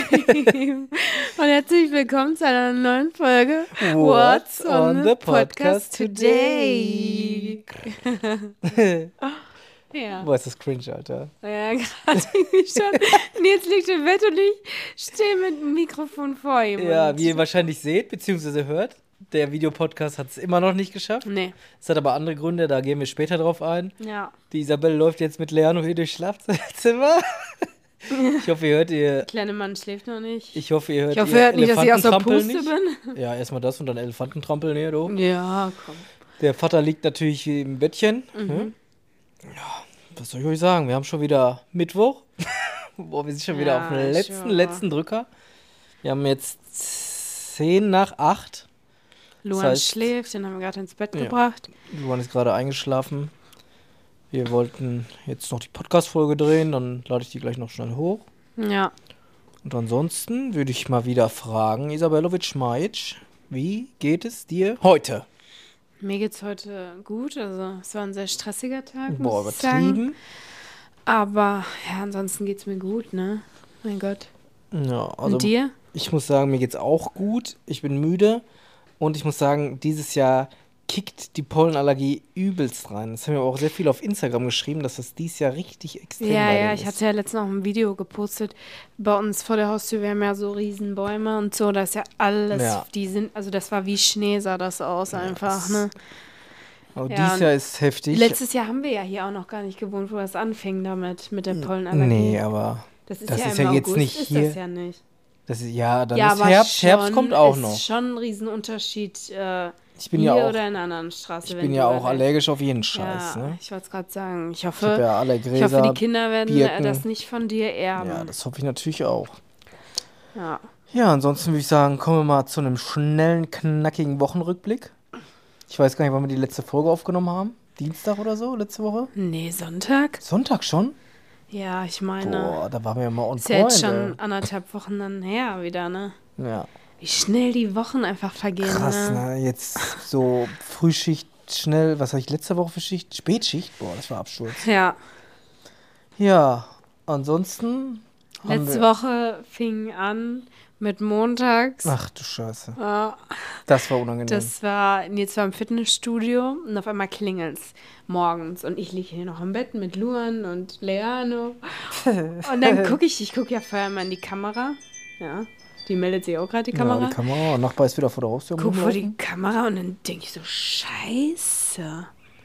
Und herzlich willkommen zu einer neuen Folge What's on the Podcast today? Ja. Boah, ist das cringe, Alter. Ja, gerade irgendwie schon. Und jetzt liegt im Bett und ich stehe mit dem Mikrofon vor ihm. Ja, und wie ihr wahrscheinlich seht, beziehungsweise hört, der Videopodcast hat es immer noch nicht geschafft. Nee. Es hat aber andere Gründe, da gehen wir später drauf ein. Ja. Die Isabelle läuft jetzt mit Leano hier durchs Schlafzimmer. Ich hoffe, ihr hört Der kleine Mann schläft noch nicht. Ich hoffe, ihr hört Ich hoffe, ihr hört nicht, dass ich aus der Elefantentrampeln Puste nicht. bin. Ja, erstmal das und dann Elefantentrampeln hier, du. Ja, komm. Der Vater liegt natürlich im Bettchen. Mhm. Ja, was soll ich euch sagen? Wir haben schon wieder Mittwoch. Boah, wir sind schon wieder auf dem letzten Drücker. Wir haben jetzt 7:50. Luan Das heißt, schläft, den haben wir gerade ins Bett Ja. gebracht. Luan ist gerade eingeschlafen. Wir wollten jetzt noch die Podcast-Folge drehen, dann lade ich die gleich noch schnell hoch. Ja. Und ansonsten würde ich mal wieder fragen, Isabellovic-Majic, wie geht es dir heute? Mir geht's heute gut. Also, es war ein sehr stressiger Tag, Boah, muss ich sagen. übertrieben. Aber, ja, ansonsten geht's mir gut, ne? Mein Gott. Ja, also Und dir? ich muss sagen, mir geht's auch gut. Ich bin müde und ich muss sagen, dieses Jahr kickt die Pollenallergie übelst rein. Das haben wir auch sehr viel auf Instagram geschrieben, dass das dieses Jahr richtig extrem Ja, bei ja, denen ich ist. hatte ja letztens noch ein Video gepostet. Bei uns vor der Haustür, wir haben ja so riesen Bäume und so, da ist ja alles, Ja. die sind, also das war wie Schnee, sah das aus einfach, das- ne? Aber Ja, dieses und Jahr ist heftig. Letztes Jahr haben wir ja hier auch noch gar nicht gewohnt, wo das anfing damit, mit der Pollenallergie. Nee, aber das ist das ja ist im ja jetzt August nicht ist hier. das ja nicht. das ist, ja, dann Ja, ist aber Herbst. Herbst schon, kommt auch ist noch. schon ein Riesenunterschied Ich bin hier ja auch, oder in einer anderen Straße. ich wenn bin du ja auch da- allergisch auf jeden Scheiß. Ja, Ne? ich wollte es gerade sagen. Ich Ich habe hoffe, ja alle ich hoffe, Gräser. die Kinder werden Birken. das nicht von dir erben. Ja, das hoffe ich natürlich auch. Ja. Ja, ansonsten würde ich sagen, kommen wir mal zu einem schnellen, knackigen Wochenrückblick. Ich weiß gar nicht, wann wir die letzte Folge aufgenommen haben. Dienstag oder so, letzte Woche? Nee, Sonntag? Sonntag schon? Ja, ich meine, Boah, da waren wir ja mal on ist ja jetzt point, schon 1,5 Wochen dann her wieder, ne? ey. Ja, Wie schnell die Wochen einfach vergehen, krass, ne? ne? Jetzt so Frühschicht schnell, was hatte ich letzte Woche für Schicht? Spätschicht? Boah, das war Absturz. Ja, Ja, ansonsten haben letzte wir... Woche fing an mit montags. Ach du Scheiße, Ja, das war unangenehm. das war, jetzt war im Fitnessstudio und auf einmal klingelt's morgens und ich liege hier noch im Bett mit Luan und Leano und dann gucke ich gucke ja vorher mal in die Kamera, ja, die meldet sich auch gerade, die Kamera. Ja, die Kamera, Nachbar ist wieder vor der Haustür. am Guck vor die Rumlaufen. Kamera und dann denke ich so, scheiße.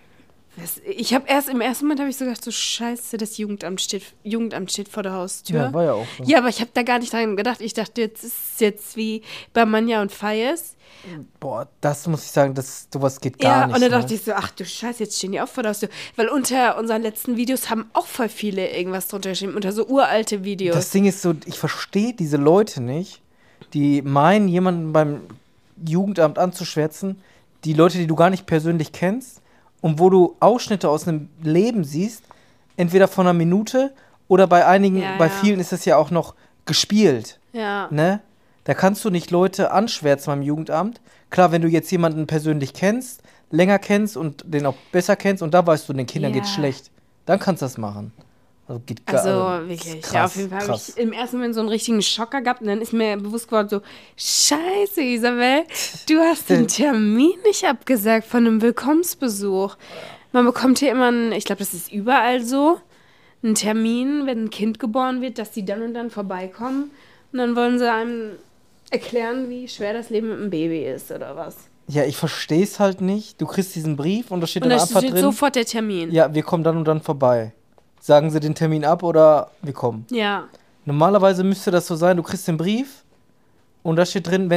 Im ersten Moment habe ich so gedacht, so scheiße, das Jugendamt steht vor der Haustür. Ja, war ja auch so. Ja, aber ich habe da gar nicht dran gedacht. Ich dachte, jetzt ist es jetzt wie bei Manja und Fayes. Boah, das muss ich sagen, sowas geht gar nicht. Und dann ne? dachte ich so, ach du Scheiße, jetzt stehen die auch vor der Haustür. Weil unter unseren letzten Videos haben auch voll viele irgendwas drunter geschrieben, unter so uralte Videos. Das Ding ist so, ich verstehe diese Leute nicht, die meinen, jemanden beim Jugendamt anzuschwärzen, die Leute, die du gar nicht persönlich kennst und wo du Ausschnitte aus einem Leben siehst, entweder von einer Minute oder bei einigen, Ja, bei ja. vielen ist es ja auch noch gespielt, Ja. ne? Da kannst du nicht Leute anschwärzen beim Jugendamt. Klar, wenn du jetzt jemanden persönlich kennst, länger kennst und den auch besser kennst und da weißt du, den Kindern Ja. geht's schlecht, dann kannst du das machen. Also geht gar Also wirklich, krass, ja, auf jeden Fall habe krass. ich im ersten Moment so einen richtigen Schocker gehabt und dann ist mir bewusst geworden, so, scheiße Isabel, du hast den Termin nicht abgesagt von einem Willkommensbesuch. Man bekommt hier immer ich glaube, das ist überall so, einen Termin, wenn ein Kind geboren wird, dass die dann und dann vorbeikommen und dann wollen sie einem erklären, wie schwer das Leben mit einem Baby ist oder was. Ja, ich verstehe es halt nicht. Du kriegst diesen Brief und da steht Und dann da einfach steht drin, sofort der Termin. ja, wir kommen dann und dann vorbei. Sagen sie den Termin ab oder wir kommen. Ja. Normalerweise müsste das so sein, du kriegst den Brief und da steht drin, wenn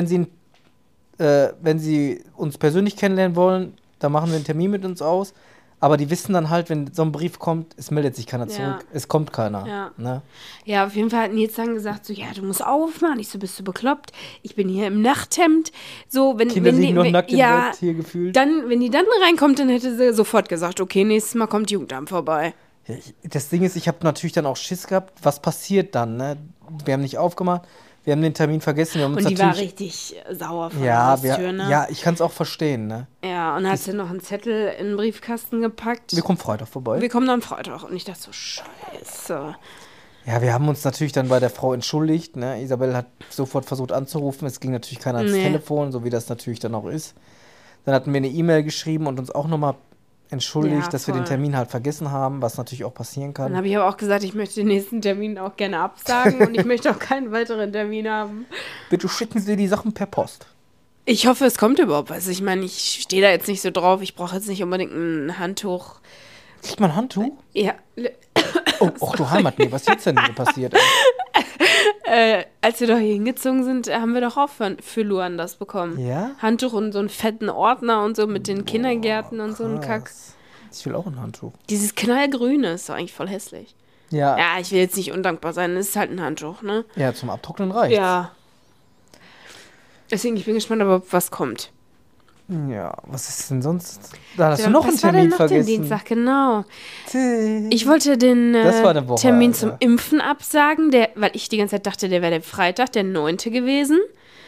sie uns persönlich kennenlernen wollen, dann machen wir einen Termin mit uns aus. Aber die wissen dann halt, wenn so ein Brief kommt, es meldet sich keiner Ja. zurück. Es kommt keiner. Ja. Ne? Ja, auf jeden Fall hat Nils dann gesagt, so, ja, du musst aufmachen. Ich so, bist du bekloppt? Ich bin hier im Nachthemd. So, wenn, Kinder wenn liegen die, noch wenn, nackt im ja, Bett hier gefühlt. dann, wenn die dann reinkommt, dann hätte sie sofort gesagt, okay, nächstes Mal kommt Jugendamt vorbei. Ja, das Ding ist, ich habe natürlich dann auch Schiss gehabt. Was passiert dann? Ne? Wir haben nicht aufgemacht, wir haben den Termin vergessen. Wir haben uns Und die war natürlich, richtig sauer von der ja, Haustür, ne? ja, ich kann es auch verstehen. Ne? Ja, und hat sie noch einen Zettel in den Briefkasten gepackt. Wir kommen Freitag vorbei. Wir kommen dann Freitag. Und ich dachte so, scheiße. Ja, wir haben uns natürlich dann bei der Frau entschuldigt. Ne? Isabel hat sofort versucht anzurufen. Es ging natürlich keiner ans Telefon, so wie das natürlich dann auch ist. Dann hatten wir eine E-Mail geschrieben und uns auch nochmal entschuldigt, dass wir den Termin halt vergessen haben, was natürlich auch passieren kann. Dann habe ich aber auch gesagt, ich möchte den nächsten Termin auch gerne absagen und ich möchte auch keinen weiteren Termin haben. Bitte schicken Sie die Sachen per Post. Ich hoffe, es kommt überhaupt was. Ich meine, ich stehe da jetzt nicht so drauf. Ich brauche jetzt nicht unbedingt ein Handtuch. Kriegt man ein Handtuch? Ja. Oh, ach du Heimat, nee, was ist jetzt denn hier passiert? Als wir doch hier hingezogen sind, haben wir doch auch für Luan das bekommen. Ja? Handtuch und so einen fetten Ordner und so mit den Kindergärten und so einen Kack. Ich will auch ein Handtuch. Dieses knallgrüne ist doch eigentlich voll hässlich. Ja. Ja, ich will jetzt nicht undankbar sein, es ist halt ein Handtuch, ne? Ja, zum Abtrocknen reicht's. Ja. Deswegen, ich bin gespannt, ob was kommt. Ja, was ist denn sonst? Da hast du noch einen Termin vergessen. Den Dienstag, genau. Ich wollte den das war eine Woche, Termin Alter. zum Impfen absagen, weil ich die ganze Zeit dachte, der wäre der Freitag, der 9. gewesen.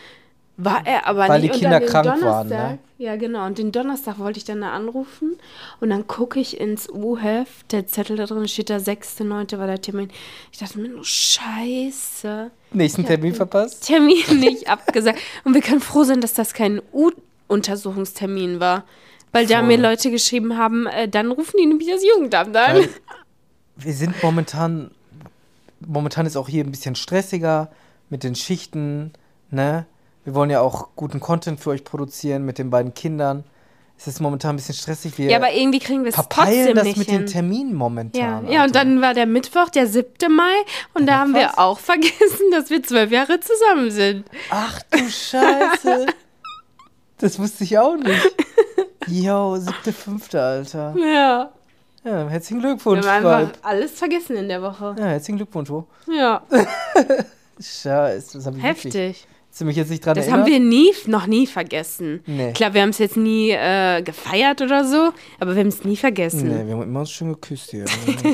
War er aber weil nicht. Die Kinder und dann krank waren, ne? Ja, genau. Und den Donnerstag wollte ich dann da anrufen. Und dann gucke ich ins U-Heft, der Zettel da drin steht da, 6.9. war der Termin. Ich dachte mir nur, scheiße. Nächsten Termin verpasst? Termin nicht abgesagt. Und wir können froh sein, dass das kein Untersuchungstermin war. Weil da mir Leute geschrieben haben, dann rufen die nämlich das Jugendamt an. Weil wir sind momentan ist auch hier ein bisschen stressiger mit den Schichten, ne? Wir wollen ja auch guten Content für euch produzieren mit den beiden Kindern. Es ist momentan ein bisschen stressig. Wir aber irgendwie kriegen wir es trotzdem das nicht mit hin. den Terminen momentan. Ja, und dann war der Mittwoch, der 7. Mai. Und da haben wir auch vergessen, dass wir 12 Jahre zusammen sind. Ach du Scheiße. Das wusste ich auch nicht. Jo, 7.5., Alter. Ja. Ja, herzlichen Glückwunsch. Wir haben einfach alles vergessen in der Woche. Ja, herzlichen Glückwunsch. Ja. Scheiße, das habe ich Heftig. Wirklich. Hast du mich jetzt nicht dran Das erinnert? haben wir noch nie vergessen. Nee. Klar, wir haben es jetzt nie gefeiert oder so, aber wir haben es nie vergessen. Nee, wir haben immer uns schön geküsst hier.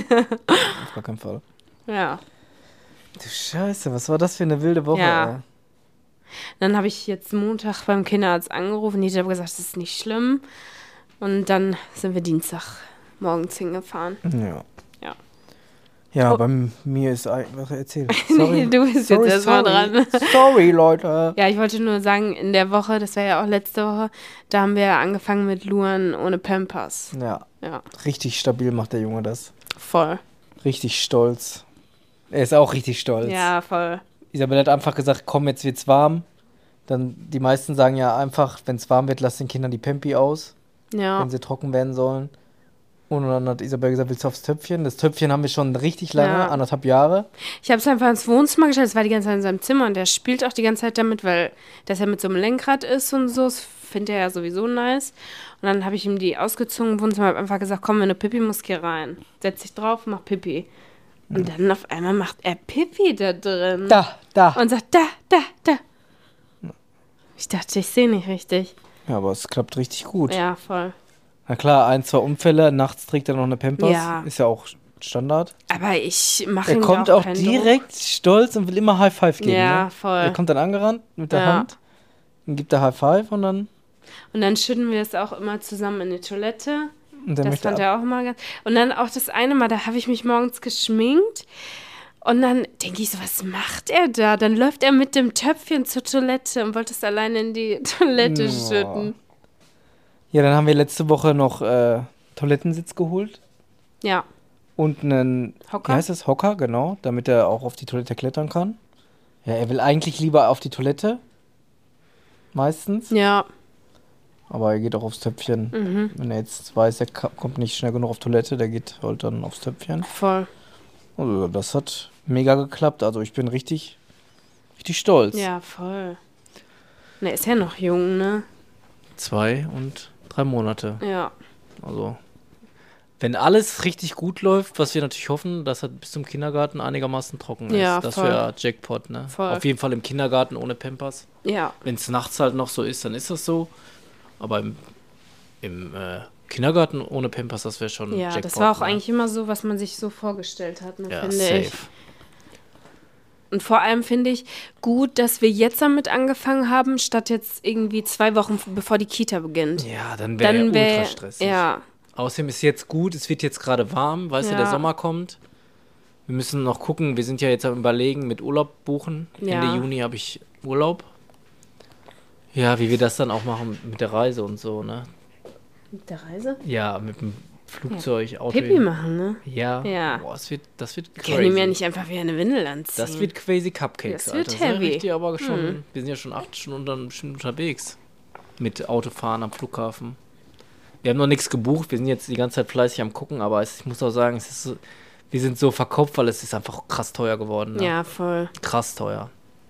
Auf gar keinen Fall. Ja. Du Scheiße, was war das für eine wilde Woche, Ja. ey? Dann habe ich jetzt Montag beim Kinderarzt angerufen. Die hat gesagt, das ist nicht schlimm. Und dann sind wir Dienstag morgens hingefahren. Ja. Ja. Ja, bei mir ist was erzählt. Sorry. Nee, du bist jetzt erstmal dran. Sorry, Leute. Ja, ich wollte nur sagen, in der Woche, das war ja auch letzte Woche, da haben wir angefangen mit Luan ohne Pampers. Ja. Ja, Richtig stabil macht der Junge das. voll. Richtig stolz. Er ist auch richtig stolz. Ja, voll. Isabel hat einfach gesagt, komm, jetzt wird's warm. Dann, die meisten sagen ja einfach, wenn es warm wird, lass den Kindern die Pampi aus, Ja. wenn sie trocken werden sollen. Und dann hat Isabel gesagt, willst du aufs Töpfchen? Das Töpfchen haben wir schon richtig lange, Ja. 1,5 Jahre. Ich habe es einfach ins Wohnzimmer gestellt, es war die ganze Zeit in seinem Zimmer und der spielt auch die ganze Zeit damit, weil das ja mit so einem Lenkrad ist und so, das findet er ja sowieso nice. Und dann habe ich ihm die ausgezogen im Wohnzimmer, habe einfach gesagt, komm, wenn du Pipi musst, geh rein. Setz dich drauf, mach Pipi. Und dann auf einmal macht er Pipi da drin. Da. Und sagt, da. Ich dachte, ich sehe nicht richtig. Ja, aber es klappt richtig gut. Ja, voll. Na klar, 1, 2 Unfälle, nachts trägt er noch eine Pampers. Ja. Ist ja auch Standard. Aber ich mache Er ihm kommt da auch keinen direkt stolz und will immer High Five geben. Ja, ne? voll. Er kommt dann angerannt mit der Ja. Hand, dann gibt er High Five und dann. Und dann schütten wir es auch immer zusammen in die Toilette. Und dann Das möchte fand er er auch immer ganz. Und dann auch das eine Mal, da habe ich mich morgens geschminkt. Und dann denke ich so, was macht er da? Dann läuft er mit dem Töpfchen zur Toilette und wollte es alleine in die Toilette schütten. Ja, dann haben wir letzte Woche noch Toilettensitz geholt Ja. und einen Hocker? Wie heißt das? Hocker, genau, damit er auch auf die Toilette klettern kann. Ja, er will eigentlich lieber auf die Toilette. Meistens. Ja. Aber er geht auch aufs Töpfchen. Mhm. Wenn er jetzt weiß, er kommt nicht schnell genug auf Toilette, der geht halt dann aufs Töpfchen. Voll. Also das hat mega geklappt. Also ich bin richtig stolz. Ja, voll. Na, ist ja noch jung, ne? 2 und 3 Monate. Ja. Also wenn alles richtig gut läuft, was wir natürlich hoffen, dass er bis zum Kindergarten einigermaßen trocken ist. Ja, Das voll. wäre Jackpot, ne? Voll. Auf jeden Fall im Kindergarten ohne Pampers. Ja. Wenn es nachts halt noch so ist, dann ist das so. Aber im Kindergarten ohne Pampers, das wäre schon Ja, Jackpot. das war auch ne? eigentlich immer so, was man sich so vorgestellt hat, ne, ja, finde safe. ich. Und vor allem finde ich gut, dass wir jetzt damit angefangen haben, statt jetzt irgendwie 2 Wochen bevor die Kita beginnt. Ja, dann wäre ultra stressig. Ja, Außerdem ist jetzt gut, es wird jetzt gerade warm, weißt du, Ja. der Sommer kommt. Wir müssen noch gucken, wir sind ja jetzt am Überlegen mit Urlaub buchen. Ja. Ende Juni habe ich Urlaub. Ja, wie wir das dann auch machen mit der Reise und so, ne? Mit der Reise? Ja, mit dem Flugzeug, Auto. Pipi machen, ne? Ja. Ja. Boah, das wird Ich crazy. kann ihm ja nicht einfach wie eine Windel anziehen. Das wird crazy Cupcakes, Das wird Alter. heavy. Richtig, aber schon, wir sind ja schon 8 Stunden dann bestimmt unterwegs. Mit Autofahren am Flughafen. Wir haben noch nichts gebucht, wir sind jetzt die ganze Zeit fleißig am gucken, aber ich muss auch sagen, es ist so, wir sind so verkopft, weil es ist einfach krass teuer geworden. Ne? Ja, voll. Krass teuer.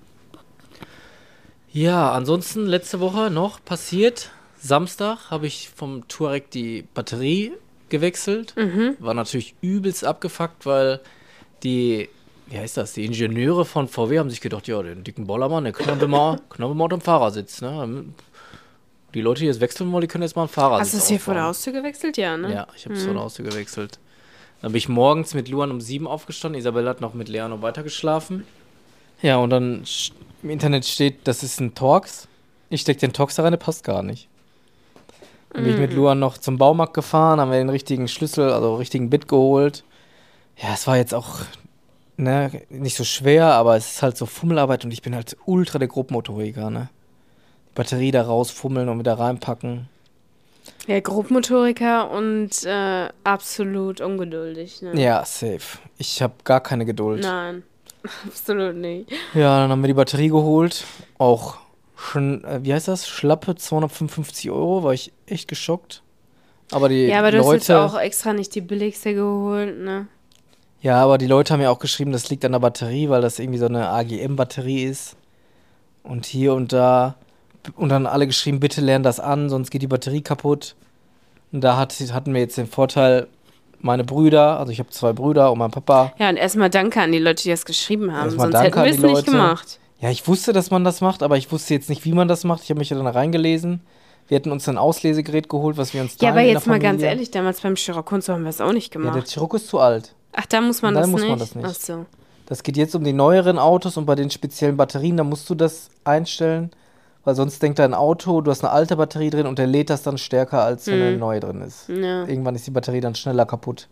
Ja, ansonsten letzte Woche noch passiert. Samstag habe ich vom Touareg die Batterie gewechselt. War natürlich übelst abgefuckt, weil die, wie heißt das, die Ingenieure von VW haben sich gedacht, ja, den dicken Bollermann, den können wir mal unter dem Fahrersitz. Ne? Die Leute, die jetzt wechseln wollen, die können jetzt mal einen Fahrersitz Hast du es hier vor der aufbauen. Haustür gewechselt? Ja, ne? Ja, ich habe es vor der Haustür gewechselt. Dann bin ich morgens mit Luan um 7 aufgestanden. Isabel hat noch mit Leano weitergeschlafen. Ja, und dann im Internet steht, das ist ein Torx. Ich stecke den Torx da rein, der passt gar nicht. Dann bin ich mit Luan noch zum Baumarkt gefahren, haben wir den richtigen Schlüssel, also richtigen Bit geholt. Ja, es war jetzt auch nicht so schwer, aber es ist halt so Fummelarbeit und ich bin halt ultra der Grobmotoriker, ne? Die Batterie da rausfummeln und wieder reinpacken. Ja, Grobmotoriker und absolut ungeduldig, ne? Ja, safe. Ich habe gar keine Geduld. Nein, absolut nicht. Ja, dann haben wir die Batterie geholt. Auch schon, wie heißt das? Schlappe 255 €, war ich echt geschockt. Aber die Ja, aber du hast jetzt Leute, auch extra nicht die billigste geholt, ne? ja, aber die Leute haben ja auch geschrieben, das liegt an der Batterie, weil das irgendwie so eine AGM-Batterie ist. Und hier und da. Und dann alle geschrieben, bitte lern das an, sonst geht die Batterie kaputt. Und da hatten wir jetzt den Vorteil, meine Brüder, also ich habe 2 Brüder und mein Papa. Ja, und erstmal danke an die Leute, die das geschrieben haben. Erstmal Sonst danke hätten wir an es die nicht Leute. gemacht. Ja, ich wusste, dass man das macht, aber ich wusste jetzt nicht, wie man das macht. Ich habe mich ja dann reingelesen. Wir hätten uns ein Auslesegerät geholt, was wir uns Ja, teilen aber in der jetzt mal ganz Familie. ehrlich, damals beim Chirurg-Kunst haben wir es auch nicht Ja, der gemacht. Chirurg ist zu alt. Ach, da muss man Da das muss nicht? man das nicht. Ach so. Das geht jetzt um die neueren Autos und bei den speziellen Batterien, da musst du das einstellen, weil sonst denkt dein Auto, du hast eine alte Batterie drin und der lädt das dann stärker, als wenn eine neue drin ist. Ja. Irgendwann ist die Batterie dann schneller kaputt.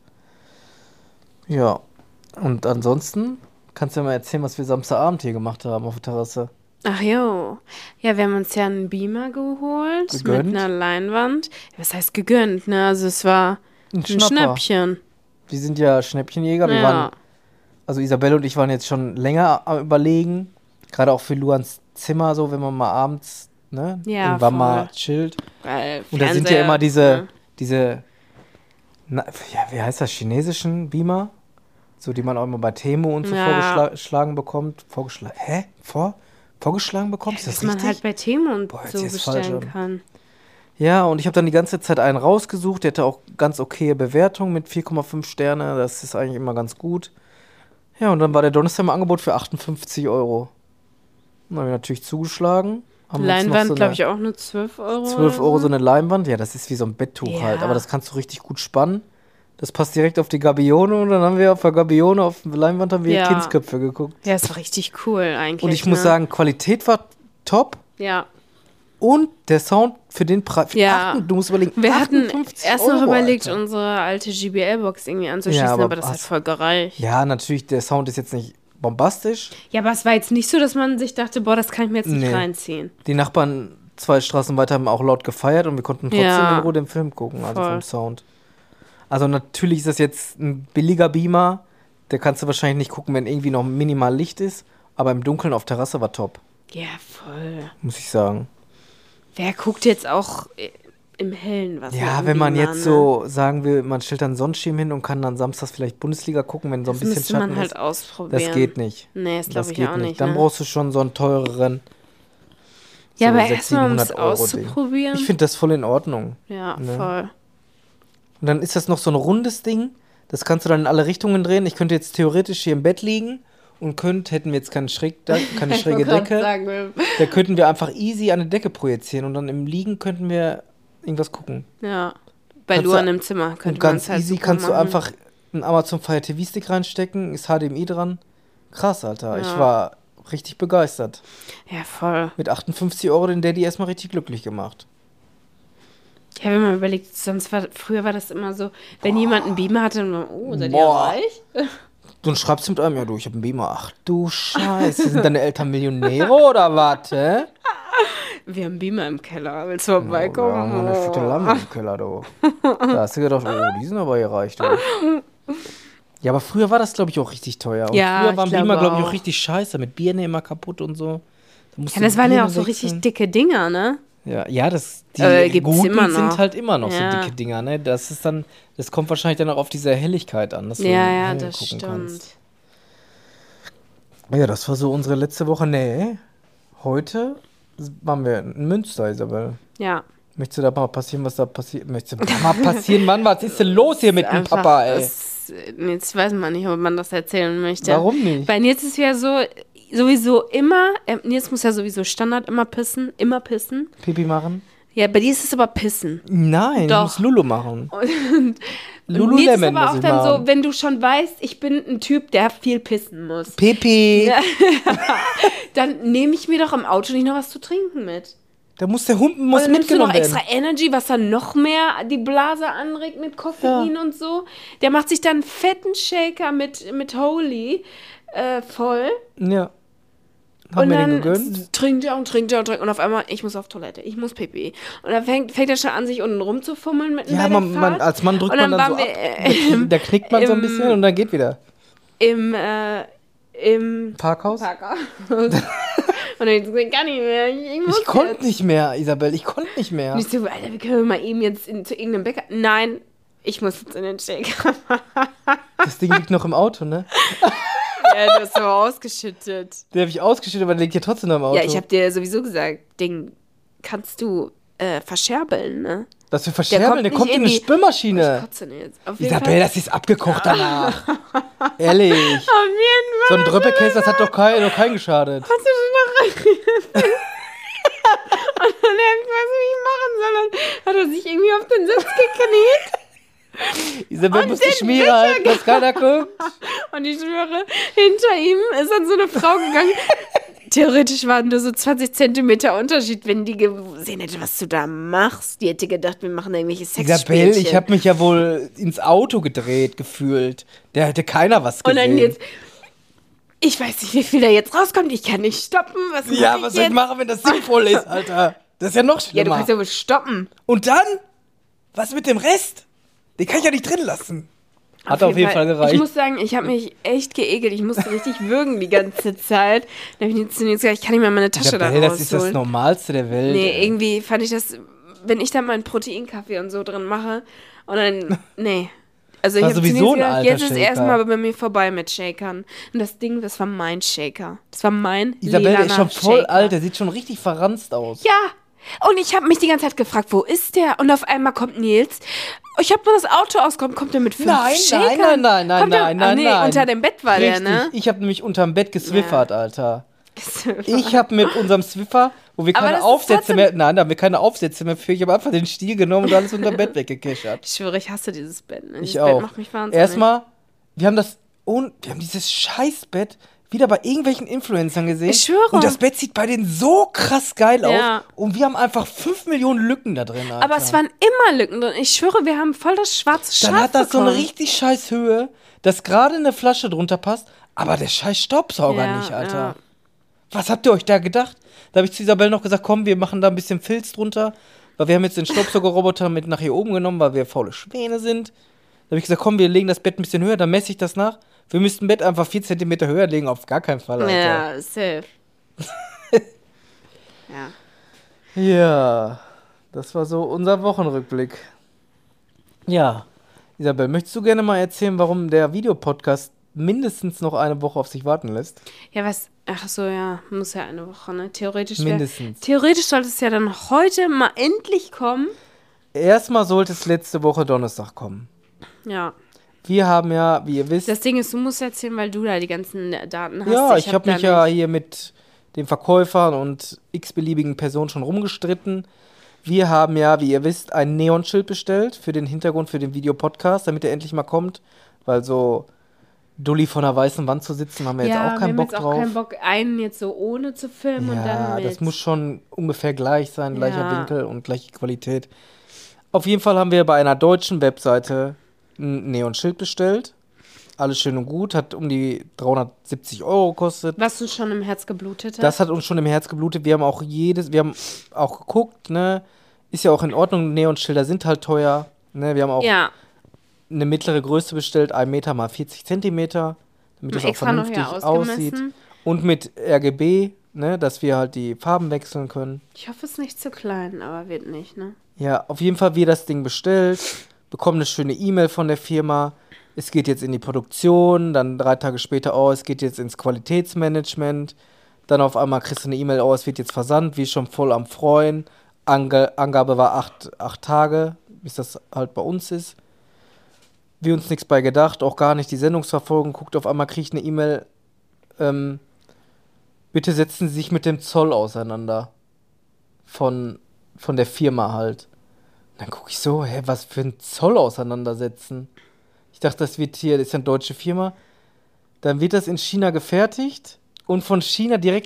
Ja, und ansonsten kannst du ja mal erzählen, was wir Samstagabend hier gemacht haben auf der Terrasse. Ach jo. Ja, wir haben uns ja einen Beamer geholt Gegönnt? mit einer Leinwand. Was heißt gegönnt, ne? Also es war ein Schnapper. Schnäppchen. Wir sind ja Schnäppchenjäger. Wir Ja. waren, also Isabelle und ich waren jetzt schon länger am Überlegen. Gerade auch für Luans Zimmer, so wenn man mal abends, ne, Ja, irgendwann voll. mal chillt. Weil Und da sind ja Fernseher, immer ne? wie heißt das, chinesischen Beamer? So, die man auch immer bei Temu und so Ja. vorgeschlagen bekommt. Vorgeschlagen bekommt? Ist das Was man richtig? halt bei Temu und Boah, hört so sich jetzt falsch bestellen an. kann. Ja, und ich habe dann die ganze Zeit einen rausgesucht. Der hatte auch ganz okaye Bewertung mit 4,5 Sterne. Das ist eigentlich immer ganz gut. Ja, und dann war der Donnerstag im Angebot für 58 €. Dann haben wir natürlich zugeschlagen. Haben uns noch Leinwand, so glaube ich, auch nur 12 €. 12 oder € so eine Leinwand. Ja, das ist wie so ein Betttuch Ja. halt. Aber das kannst du richtig gut spannen. Das passt direkt auf die Gabione. Und dann haben wir auf der Gabione, auf der Leinwand, haben wir Ja. Kindsköpfe geguckt. Ja, ist war richtig cool eigentlich. Und ich muss ne? sagen, Qualität war top. Ja. Und der Sound für den Preis. Ja. Du musst überlegen, Wir hatten 58 erst noch €, überlegt, Alter. unsere alte GBL-Box irgendwie anzuschließen, Ja, aber das hat voll gereicht. Ja, natürlich, der Sound ist jetzt nicht bombastisch. Ja, aber es war jetzt nicht so, dass man sich dachte, boah, das kann ich mir jetzt nicht Nee. reinziehen. Die Nachbarn 2 Straßen weiter haben auch laut gefeiert und wir konnten trotzdem Ja. in Ruhe den Film gucken, also Voll. vom Sound. Also natürlich ist das jetzt ein billiger Beamer, der kannst du wahrscheinlich nicht gucken, wenn irgendwie noch minimal Licht ist, aber im Dunkeln auf Terrasse war top, Ja, voll. muss ich sagen. Wer guckt jetzt auch im Hellen was? Ja, mit wenn man Beamer, jetzt ne? so sagen will, man stellt dann einen Sonnenschirm hin und kann dann samstags vielleicht Bundesliga gucken, wenn so ein Das bisschen müsste Schatten man halt ist. ausprobieren. Das geht nicht. Nee, das glaube ich geht auch nicht. Dann ne? brauchst du schon so einen teureren. Ja, so aber 600, erstmal um es 700 € Ding. auszuprobieren. Ich finde das voll in Ordnung. Ja, Ne? voll. Und dann ist das noch so ein rundes Ding. Das kannst du dann in alle Richtungen drehen. Ich könnte jetzt theoretisch hier im Bett liegen und hätten wir jetzt keine schräge Decke, da könnten wir einfach easy an die Decke projizieren und dann im Liegen könnten wir irgendwas gucken. Ja. Bei Kannst Luan du- im Zimmer Und könnte man ganz es halt easy super kannst du machen. einfach einen Amazon Fire TV Stick reinstecken, ist HDMI dran. Krass, Alter. Ja. Ich war richtig begeistert. Ja, voll. Mit 58 € den Daddy erstmal richtig glücklich gemacht. Ja, wenn man überlegt, früher war das immer so, wenn jemand einen Beamer hatte, dann war, oh, seid ihr Boah. reich? Dann schreibst du mit einem, ja du, ich hab einen Beamer. Ach du Scheiße, sind deine Eltern Millionäre oder was, hä? Wir haben Beamer im Keller. Willst du vorbeikommen? Wir haben eine fette Lampe im Keller, du. Da hast du gedacht, oh, die sind aber hier reich, du. Ja, aber früher war das, glaube ich, auch richtig teuer. Und Ja, früher waren ich glaube Beamer, glaube ich, auch. auch richtig scheiße. Mit Birne immer kaputt und so. Ja, das waren ja auch so richtig dicke Dinger, ne? Ja, die Gibt's guten immer noch. sind halt immer noch Ja. so dicke Dinger, ne? Das kommt wahrscheinlich dann auch auf diese Helligkeit an, dass du Ja, hell das gucken stimmt. kannst. Ja, das war so unsere letzte Woche. Nee, heute waren wir in Münster, Isabel. Ja. Möchtest du da mal passieren, was da passiert? Möchtest du da mal passieren, Mann? Was ist denn los hier mit dem Einfach, Papa, ey? Jetzt weiß man nicht, ob man das erzählen möchte. Warum nicht? Weil Nils ist ja so, sowieso immer, Nils muss ja sowieso Standard immer pissen. Pipi machen? Ja, bei dir ist es aber pissen. Nein, Doch. ich muss Lulu machen. Und Lululemon Nils ist aber muss auch ich dann machen. so, wenn du schon weißt, ich bin ein Typ, der viel pissen muss. Pipi. Ja. Dann nehme ich mir doch im Auto nicht noch was zu trinken mit. Da muss der Humpen muss Und dann nimmst du noch mitgenommen werden. extra Energy, was dann noch mehr die Blase anregt mit Koffein und so. Der macht sich dann einen fetten Shaker mit Holy voll. Ja. Haben Und wir dann den gegönnt? trinkt er und trinkt er und trinkt. Und auf einmal, ich muss auf Toilette, ich muss pipi. Und dann fängt er schon an, sich unten rumzufummeln mitten Ja, bei der Fahrt. als Mann drückt Und man dann so waren ab. Da knickt man so ein bisschen und dann geht wieder. Im Parkhaus? Parker. Und ich kann nicht mehr. Ich muss Ich konnte jetzt. nicht mehr, Isabel. Ich konnte nicht mehr. Und ich so, Alter, wir können mal eben jetzt zu irgendeinem Bäcker. Nein, ich muss jetzt in den Shaker. Das Ding liegt noch im Auto, ne? Ja, du hast aber ausgeschüttet. Den habe ich ausgeschüttet, aber der liegt ja trotzdem noch im Auto. Ja, ich habe dir sowieso gesagt, den kannst du verscherbeln, ne? Das wir verscherbeln, der nicht kommt in eine die- Ich Spülmaschine. kotze den jetzt. Auf jeden Isabel, Fall. das ist abgekocht danach. Ehrlich. Auf jeden Fall. So ein Dröppekäse, das hat doch keinen geschadet. Hast du schon noch Und dann ich weiß nicht, wie ich machen soll. Dann hat er sich irgendwie auf den Sitz gekniet. Isabel Und muss die den Schmiere Becher halten, dass keiner guckt. Und ich schwöre, hinter ihm ist dann so eine Frau gegangen. Theoretisch waren nur so 20 Zentimeter Unterschied, wenn die gesehen hätte, was du da machst. Die hätte gedacht, wir machen da irgendwelche Sexspielchen. Isabel, ich habe mich ja wohl ins Auto gedreht gefühlt. Da hätte keiner was Und gesehen. dann jetzt, ich weiß nicht, wie viel da jetzt rauskommt. Ich kann nicht stoppen. Was Ja, mach ich was soll ich jetzt? machen, wenn das sinnvoll ist, Alter? Das ist ja noch Ja, du schlimmer. kannst ja wohl stoppen. Und dann? Was mit dem Rest? Den kann ich ja nicht drin lassen. Hat auf jeden Fall gereicht. Ich muss sagen, ich habe mich echt geekelt. Ich musste richtig würgen die ganze Zeit. Dann habe ich jetzt gesagt, ich kann nicht mehr meine Tasche da Isabel, rausholen. das ist das Normalste der Welt. Nee, ey. irgendwie fand ich das, wenn ich da meinen Proteinkaffee und so drin mache und dann, nee. Also ich War habe sowieso ein alter jetzt ist Shaker. erstmal bei mir vorbei mit Shakern. Und das Ding, das war mein Shaker. Das war mein Isabel, der ist lilaner schon voll Shaker. alt, der sieht schon richtig verranzt aus. Ja, und ich habe mich die ganze Zeit gefragt, wo ist der? Und auf einmal kommt Nils. Ich habe nur das Auto ausgekommen, kommt der mit 5 Shakern? nein, Kommt der, nee, unter dem Bett war Richtig, der, ne? ich habe nämlich unterm Bett geswiffert, Alter. Ich Ich habe mit unserem Swiffer, wo wir Aber keine das ist Aufsätze trotzdem- mehr, nein, da haben wir keine Aufsätze mehr für, ich habe einfach den Stiel genommen und alles unterm Bett weggekichert. schwöre, ich hasse dieses Bett. Ne? Ich Dieses auch. Bett macht mich wahnsinnig. Erstmal, wir haben dieses Scheißbett wieder bei irgendwelchen Influencern gesehen. Ich schwöre. Und das Bett sieht bei denen so krass geil aus. Ja. Und wir haben einfach 5 Millionen Lücken da drin, Alter. Aber es waren immer Lücken drin. Ich schwöre, wir haben voll das schwarze Schaf Dann hat das so eine bekommen. richtig scheiß Höhe, dass gerade eine Flasche drunter passt, aber der scheiß Staubsauger Ja, nicht, Alter. ja. Was habt ihr euch da gedacht? Da habe ich zu Isabel noch gesagt, komm, wir machen da ein bisschen Filz drunter, weil wir haben jetzt den Staubsaugerroboter mit nach hier oben genommen, weil wir faule Schwäne sind. Da habe ich gesagt, komm, wir legen das Bett ein bisschen höher, dann messe ich das nach. Wir müssten Bett einfach 4 Zentimeter höher legen, auf gar keinen Fall, Alter. Ja, safe. ja. Ja, das war so unser Wochenrückblick. Ja, Isabel, möchtest du gerne mal erzählen, warum der Videopodcast mindestens noch eine Woche auf sich warten lässt? Ja, was? Ach so, ja, muss ja eine Woche, ne? Theoretisch Mindestens. Theoretisch sollte es ja dann heute mal endlich kommen. Erstmal sollte es letzte Woche Donnerstag kommen. Ja. Wir haben ja, wie ihr wisst, Das Ding ist, du musst erzählen, weil du da die ganzen Daten hast. ja, ich habe da mich ja nicht- hier mit den Verkäufern und x-beliebigen Personen schon rumgestritten. Wir haben ja, wie ihr wisst, ein Neonschild bestellt für den Hintergrund, für den Videopodcast, damit er endlich mal kommt, weil so dulli vor einer weißen Wand zu sitzen, haben wir jetzt auch keinen Bock wir haben jetzt drauf. auch keinen Bock, einen jetzt so ohne zu filmen und dann Ja, mit. das muss schon ungefähr gleich sein, gleicher Ja. Winkel und gleiche Qualität. Auf jeden Fall haben wir bei einer deutschen Webseite ein Neonschild bestellt. alles schön und gut, hat um die 370 € gekostet. Was uns schon im Herz geblutet hat. Das hat uns schon im Herz geblutet. Wir haben auch geguckt, ne, ist ja auch in Ordnung, Neonschilder sind halt teuer, ne, wir haben auch eine mittlere Größe bestellt, 1 Meter mal 40 Zentimeter, damit das auch vernünftig aussieht. Und mit RGB, ne, dass wir halt die Farben wechseln können. Ich hoffe, es ist nicht zu klein, aber wird nicht, ne? Ja, auf jeden Fall wir das Ding bestellt, bekommen eine schöne E-Mail von der Firma. Es geht jetzt in die Produktion, dann 3 Tage später, es geht jetzt ins Qualitätsmanagement. Dann auf einmal kriegst du eine E-Mail, es wird jetzt versandt, wie schon voll am Freuen. Angabe war 8 Tage, bis das halt bei uns ist. Wir uns nichts bei gedacht, auch gar nicht die Sendungsverfolgung. Guckt, auf einmal kriege ich eine E-Mail, bitte setzen Sie sich mit dem Zoll auseinander. Von der Firma halt. Dann gucke ich so, was für ein Zoll auseinandersetzen? Ich dachte, das ist ja eine deutsche Firma. Dann wird das in China gefertigt und von China direkt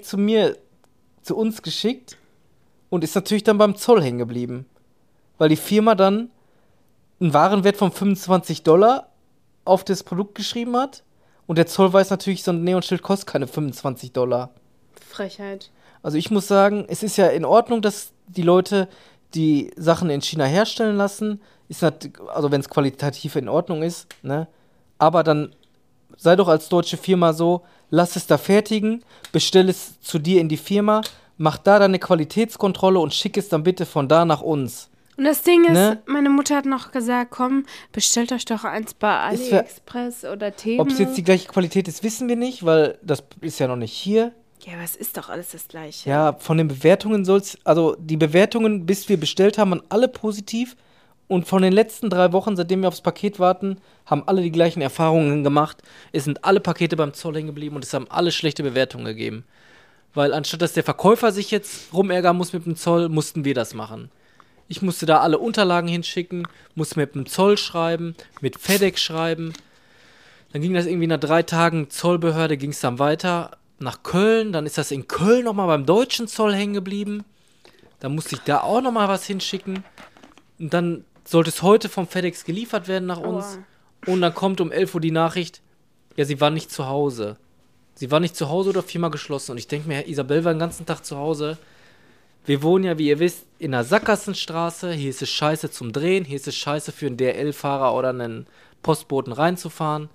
zu uns geschickt und ist natürlich dann beim Zoll hängen geblieben. Weil die Firma dann einen Warenwert von $25 auf das Produkt geschrieben hat und der Zoll weiß natürlich, so ein Neonschild kostet keine $25. Frechheit. Also ich muss sagen, es ist ja in Ordnung, dass die Leute die Sachen in China herstellen lassen, also wenn es qualitativ in Ordnung ist, ne? Aber dann sei doch als deutsche Firma so, lass es da fertigen, bestell es zu dir in die Firma, mach da deine Qualitätskontrolle und schick es dann bitte von da nach uns. Und das Ding ist, ne? Meine Mutter hat noch gesagt, komm, bestellt euch doch eins bei AliExpress oder Temu. Ob es jetzt die gleiche Qualität ist, wissen wir nicht, weil das ist ja noch nicht hier. Ja, aber es ist doch alles das Gleiche. Ja, von den Bewertungen also die Bewertungen, bis wir bestellt haben, waren alle positiv. Und von den letzten 3 Wochen, seitdem wir aufs Paket warten, haben alle die gleichen Erfahrungen gemacht. Es sind alle Pakete beim Zoll hängen geblieben und es haben alle schlechte Bewertungen gegeben. Weil anstatt dass der Verkäufer sich jetzt rumärgern muss mit dem Zoll, mussten wir das machen. Ich musste da alle Unterlagen hinschicken, musste mit dem Zoll schreiben, mit FedEx schreiben. Dann ging das irgendwie nach 3 Tagen Zollbehörde, ging es dann weiter nach Köln. Dann ist das in Köln nochmal beim deutschen Zoll hängen geblieben. Dann musste ich da auch nochmal was hinschicken. Und dann sollte es heute vom FedEx geliefert werden nach uns. Und dann kommt um 11 Uhr die Nachricht, ja, sie war nicht zu Hause. Sie war nicht zu Hause oder Firma geschlossen. Und ich denke mir, Isabel war den ganzen Tag zu Hause. Wir wohnen ja, wie ihr wisst, in einer Sackgassenstraße. Hier ist es scheiße zum Drehen. Hier ist es scheiße für einen DRL-Fahrer oder einen Postboten reinzufahren.